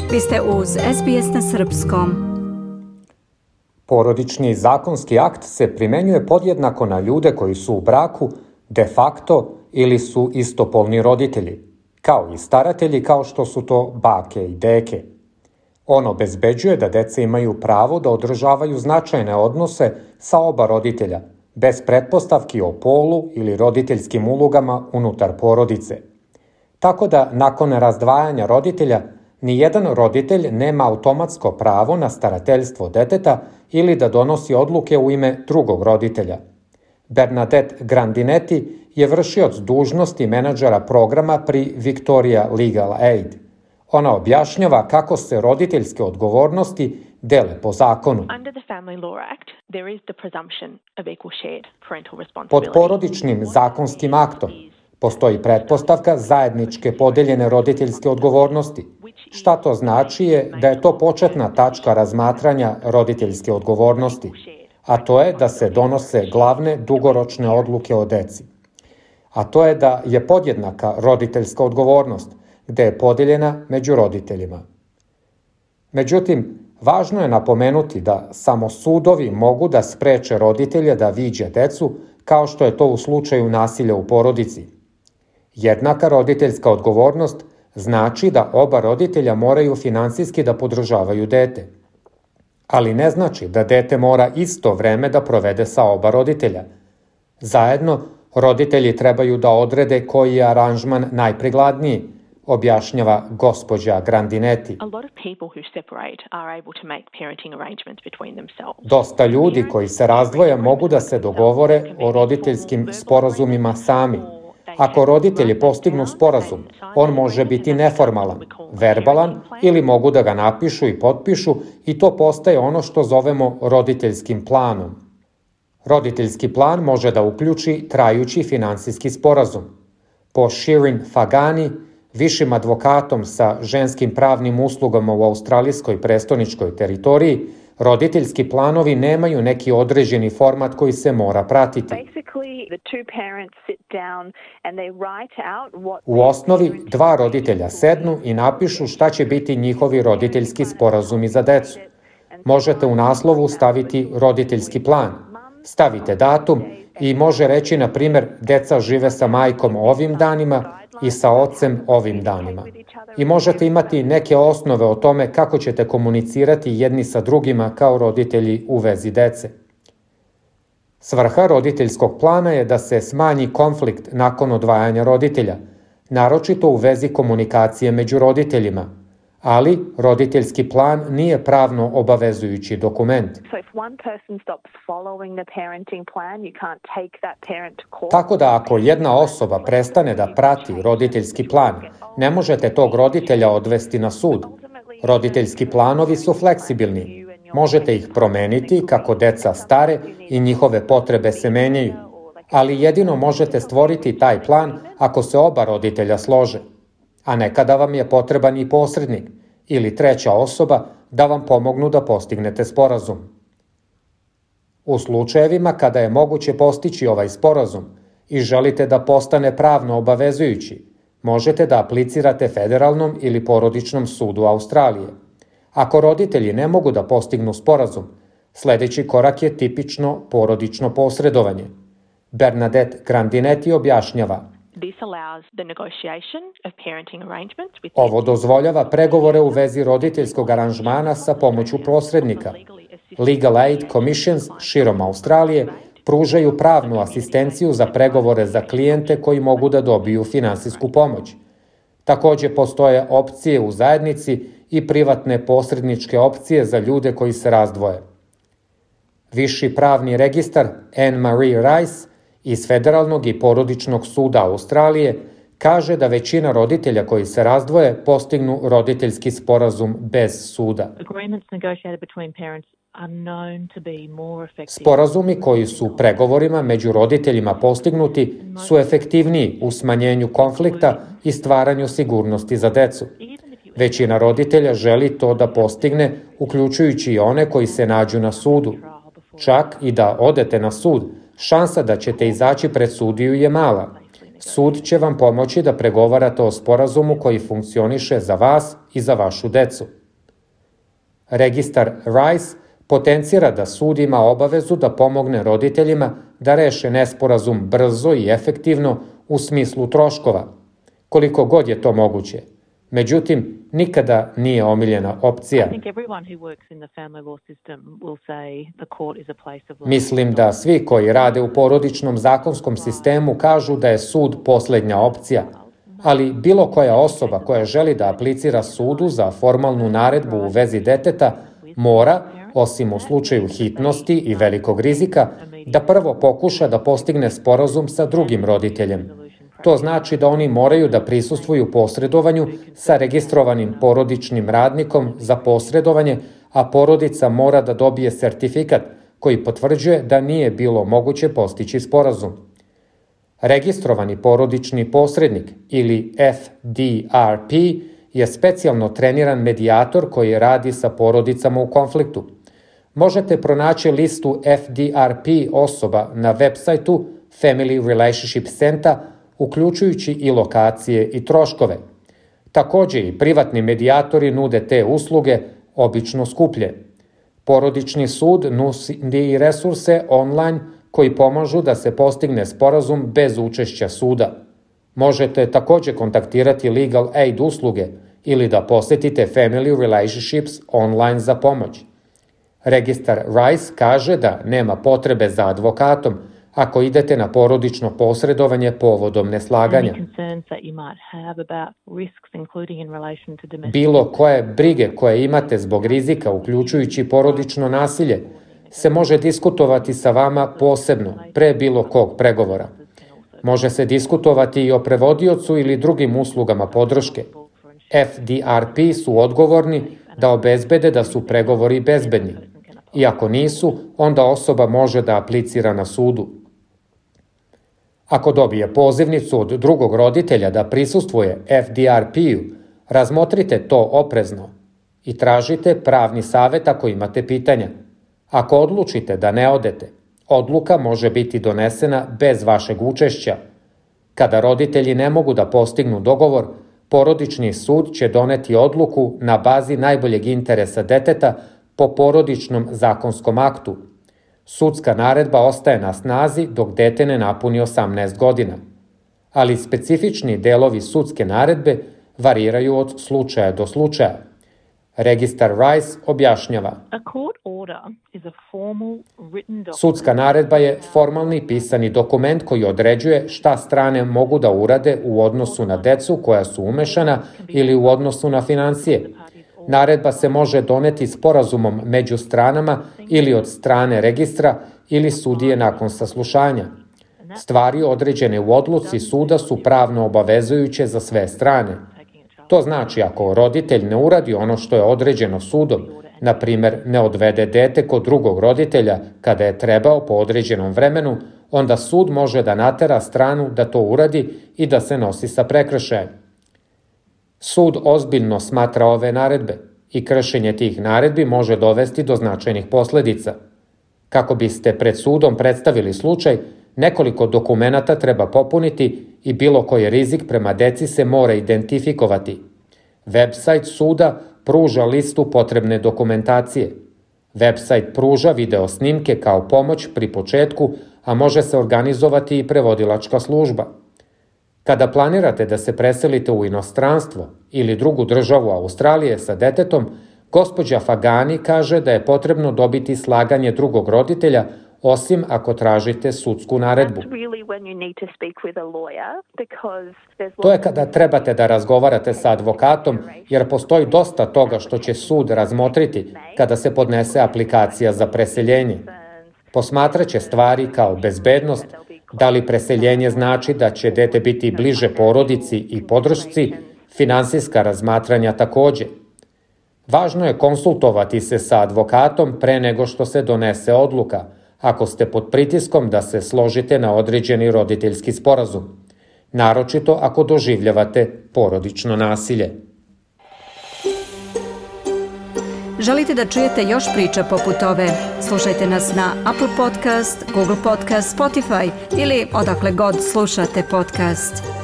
Vi ste uz SBS na srpskom. Porodični zakonski akt se primenjuje podjednako na ljude koji su u braku, de facto ili su istopolni roditelji, kao i staratelji kao što su to bake i deke. On obezbeđuje da deca imaju pravo da održavaju značajne odnose sa oba roditelja, bez pretpostavki o polu ili roditeljskim ulogama unutar porodice. Tako da, nakon razdvajanja roditelja, nijedan roditelj nema automatsko pravo na starateljstvo deteta ili da donosi odluke u ime drugog roditelja. Bernadette Grandinetti je vršioc dužnosti menadžera programa pri Victoria Legal Aid. Ona objašnjava kako se roditeljske odgovornosti dele po zakonu. Pod porodičnim zakonskim aktom postoji pretpostavka zajedničke podeljene roditeljske odgovornosti. Šta to znači je da je to početna tačka razmatranja roditeljske odgovornosti, a to je da se donose glavne dugoročne odluke o deci. A to je da je podjednaka roditeljska odgovornost, gde je podeljena među roditeljima. Međutim, važno je napomenuti da samo sudovi mogu da spreče roditelje da viđe decu, kao što je to u slučaju nasilja u porodici. Jednaka roditeljska odgovornost znači da oba roditelja moraju finansijski da podržavaju dete. Ali ne znači da dete mora isto vreme da provede sa oba roditelja. Zajedno, roditelji trebaju da odrede koji je aranžman najprikladniji, objašnjava gospođa Grandinetti. Dosta ljudi koji se razdvoje mogu da se dogovore o roditeljskim sporazumima sami. Ako roditelji postignu sporazum, on može biti neformalan, verbalan ili mogu da ga napišu i potpišu i to postaje ono što zovemo roditeljskim planom. Roditeljski plan može da uključi trajući finansijski sporazum. Po Shirin Fagani, višim advokatom sa ženskim pravnim uslugama u australijskoj prestoničkoj teritoriji, roditeljski planovi nemaju neki određeni format koji se mora pratiti. U osnovi, dva roditelja sednu i napišu šta će biti njihovi roditeljski sporazumi za decu. Možete u naslovu staviti roditeljski plan. Stavite datum i može reći, na primjer, deca žive sa majkom ovim danima i sa ocem ovim danima. I možete imati neke osnove o tome kako ćete komunicirati jedni sa drugima kao roditelji u vezi dece. Svrha roditeljskog plana je da se smanji konflikt nakon odvajanja roditelja, naročito u vezi komunikacije među roditeljima, ali roditeljski plan nije pravno obavezujući dokument. Tako da ako jedna osoba prestane da prati roditeljski plan, ne možete tog roditelja odvesti na sud. Roditeljski planovi su fleksibilni. Možete ih promeniti kako deca stare i njihove potrebe se menjaju, ali jedino možete stvoriti taj plan ako se oba roditelja slože, a nekada vam je potreban i posrednik ili treća osoba da vam pomognu da postignete sporazum. U slučajevima kada je moguće postići ovaj sporazum i želite da postane pravno obavezujući, možete da aplicirate federalnom ili porodičnom sudu Australije. Ako roditelji ne mogu da postignu sporazum, sledeći korak je tipično porodično posredovanje. Bernadette Grandinetti objašnjava. Ovo dozvoljava pregovore u vezi roditeljskog aranžmana sa pomoću posrednika. Legal Aid Commissions širom Australije pružaju pravnu asistenciju za pregovore za klijente koji mogu da dobiju finansijsku pomoć. Takođe postoje opcije u zajednici i privatne posredničke opcije za ljude koji se razdvoje. Viši pravni registar Anne Marie Rice iz Federalnog i porodičnog suda Australije kaže da većina roditelja koji se razdvoje postignu roditeljski sporazum bez suda. Sporazumi koji su pregovorima među roditeljima postignuti su efektivniji u smanjenju konflikta i stvaranju sigurnosti za decu. Većina roditelja želi to da postigne, uključujući i one koji se nađu na sudu. Čak i da odete na sud, šansa da ćete izaći pred sudiju je mala. Sud će vam pomoći da pregovarate o sporazumu koji funkcioniše za vas i za vašu decu. Registar RISE potencira da sud ima obavezu da pomogne roditeljima da reše nesporazum brzo i efektivno u smislu troškova, koliko god je to moguće. Međutim, nikada nije omiljena opcija. Mislim da svi koji rade u porodičnom zakonskom sistemu kažu da je sud poslednja opcija, ali bilo koja osoba koja želi da aplicira sudu za formalnu naredbu u vezi deteta mora, osim u slučaju hitnosti i velikog rizika, da prvo pokuša da postigne sporazum sa drugim roditeljem. To znači da oni moraju da prisustvuju posredovanju sa registrovanim porodičnim radnikom za posredovanje, a porodica mora da dobije sertifikat koji potvrđuje da nije bilo moguće postići sporazum. Registrovani porodični posrednik ili FDRP je specijalno treniran medijator koji radi sa porodicama u konfliktu. Možete pronaći listu FDRP osoba na web sajtu Family Relationship Center, uključujući i lokacije i troškove. Takođe i privatni medijatori nude te usluge, obično skuplje. Porodični sud nudi i resurse online koji pomažu da se postigne sporazum bez učešća suda. Možete takođe kontaktirati Legal Aid usluge ili da posetite Family Relationships online za pomoć. Registar RISE kaže da nema potrebe za advokatom ako idete na porodično posredovanje povodom neslaganja. Bilo koje brige koje imate zbog rizika, uključujući porodično nasilje, se može diskutovati sa vama posebno, pre bilo kog pregovora. Može se diskutovati i o prevodiocu ili drugim uslugama podrške. FDRP su odgovorni da obezbede da su pregovori bezbedni. I ako nisu, onda osoba može da aplicira na sudu. Ako dobije pozivnicu od drugog roditelja da prisustvuje FDRP-u, razmotrite to oprezno i tražite pravni savet ako imate pitanja. Ako odlučite da ne odete, odluka može biti donesena bez vašeg učešća. Kada roditelji ne mogu da postignu dogovor, porodični sud će doneti odluku na bazi najboljeg interesa deteta po porodičnom zakonskom aktu. Sudska naredba ostaje na snazi dok dete ne napuni 18 godina. Ali specifični delovi sudske naredbe variraju od slučaja do slučaja. Registar RISE objašnjava. Sudska naredba je formalni pisani dokument koji određuje šta strane mogu da urade u odnosu na decu koja su umešana ili u odnosu na finansije. Naredba se može doneti sporazumom među stranama ili od strane registra ili sudije nakon saslušanja. Stvari određene u odluci suda su pravno obavezujuće za sve strane. To znači ako roditelj ne uradi ono što je određeno sudom, na primer ne odvede dete kod drugog roditelja kada je trebao po određenom vremenu, onda sud može da natera stranu da to uradi i da se nosi sa prekršajem. Sud ozbiljno smatra ove naredbe i kršenje tih naredbi može dovesti do značajnih posledica. Kako biste pred sudom predstavili slučaj, nekoliko dokumenata treba popuniti i bilo koji rizik prema deci se mora identifikovati. Website suda pruža listu potrebne dokumentacije. Website pruža video snimke kao pomoć pri početku, a može se organizovati i prevodilačka služba. Kada planirate da se preselite u inostranstvo ili drugu državu Australije sa detetom, gospođa Fagani kaže da je potrebno dobiti slaganje drugog roditelja, osim ako tražite sudsku naredbu. To je kada trebate da razgovarate sa advokatom, jer postoji dosta toga što će sud razmotriti kada se podnese aplikacija za preseljenje. Posmatraće stvari kao bezbednost, da li preseljenje znači da će dete biti bliže porodici i podršci, finansijska razmatranja takođe. Važno je konsultovati se sa advokatom pre nego što se donese odluka, ako ste pod pritiskom da se složite na određeni roditeljski sporazum, naročito ako doživljavate porodično nasilje. Želite da čujete još priča poput ove? Slušajte nas na Apple Podcast, Google Podcast, Spotify ili odakle god slušate podcast.